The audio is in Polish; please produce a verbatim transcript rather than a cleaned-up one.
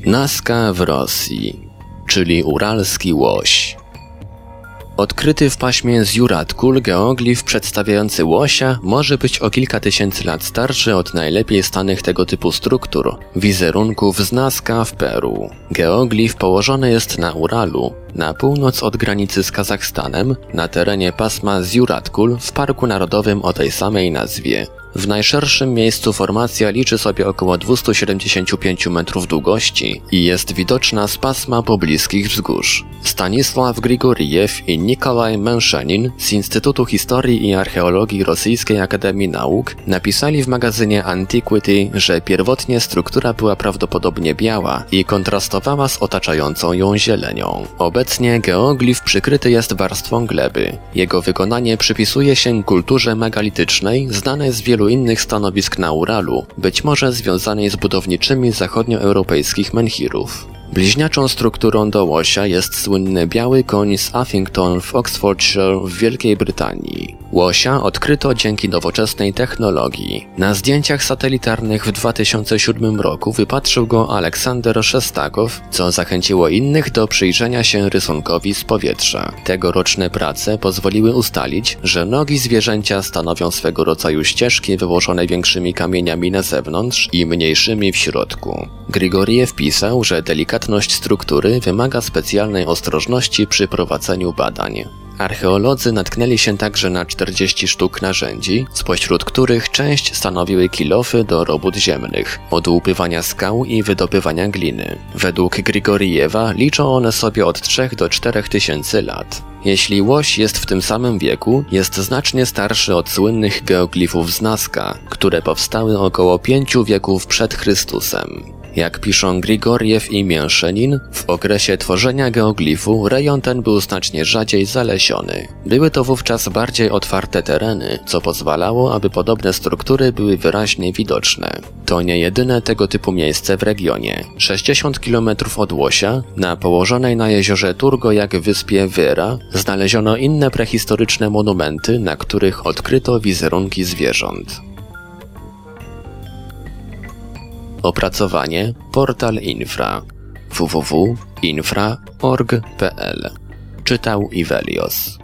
Nazca w Rosji, czyli uralski łoś. Odkryty w paśmie Zjurat-Kul geoglif przedstawiający łosia może być o kilka tysięcy lat starszy od najlepiej znanych tego typu struktur, wizerunków z Nazca w Peru. Geoglif położony jest na Uralu, na północ od granicy z Kazachstanem, na terenie pasma Zjurat-Kul w Parku Narodowym o tej samej nazwie. W najszerszym miejscu formacja liczy sobie około dwieście siedemdziesiąt pięć metrów długości i jest widoczna z pasma pobliskich wzgórz. Stanisław Grigoriew i Nikolaj Menszenin z Instytutu Historii i Archeologii Rosyjskiej Akademii Nauk napisali w magazynie Antiquity, że pierwotnie struktura była prawdopodobnie biała i kontrastowała z otaczającą ją zielenią. Obecnie geoglif przykryty jest warstwą gleby. Jego wykonanie przypisuje się kulturze megalitycznej znanej z wielu innych stanowisk na Uralu, być może związanej z budowniczymi zachodnioeuropejskich menhirów. Bliźniaczą strukturą do łosia jest słynny biały koń z Uffington w Oxfordshire w Wielkiej Brytanii. Łosia odkryto dzięki nowoczesnej technologii. Na zdjęciach satelitarnych w dwa tysiące siódmym roku wypatrzył go Aleksander Szestakow, co zachęciło innych do przyjrzenia się rysunkowi z powietrza. Tegoroczne prace pozwoliły ustalić, że nogi zwierzęcia stanowią swego rodzaju ścieżki wyłożone większymi kamieniami na zewnątrz i mniejszymi w środku. Grigoriew pisał, że delikatność struktury wymaga specjalnej ostrożności przy prowadzeniu badań. Archeolodzy natknęli się także na czterdzieści sztuk narzędzi, spośród których część stanowiły kilofy do robót ziemnych, odłupywania skał i wydobywania gliny. Według Grigoriewa liczą one sobie od trzech do czterech tysięcy lat. Jeśli łoś jest w tym samym wieku, jest znacznie starszy od słynnych geoglifów z Nazca, które powstały około pięciu wieków przed Chrystusem. Jak piszą Grigoriew i Menszenin, w okresie tworzenia geoglifu rejon ten był znacznie rzadziej zalesiony. Były to wówczas bardziej otwarte tereny, co pozwalało, aby podobne struktury były wyraźnie widoczne. To nie jedyne tego typu miejsce w regionie. sześćdziesiąt kilometrów od Łosia, na położonej na jeziorze Turgojak wyspie Wyra, znaleziono inne prehistoryczne monumenty, na których odkryto wizerunki zwierząt. Opracowanie Portal Infra w w w kropka infra kropka org kropka p l. Czytał Ivelios.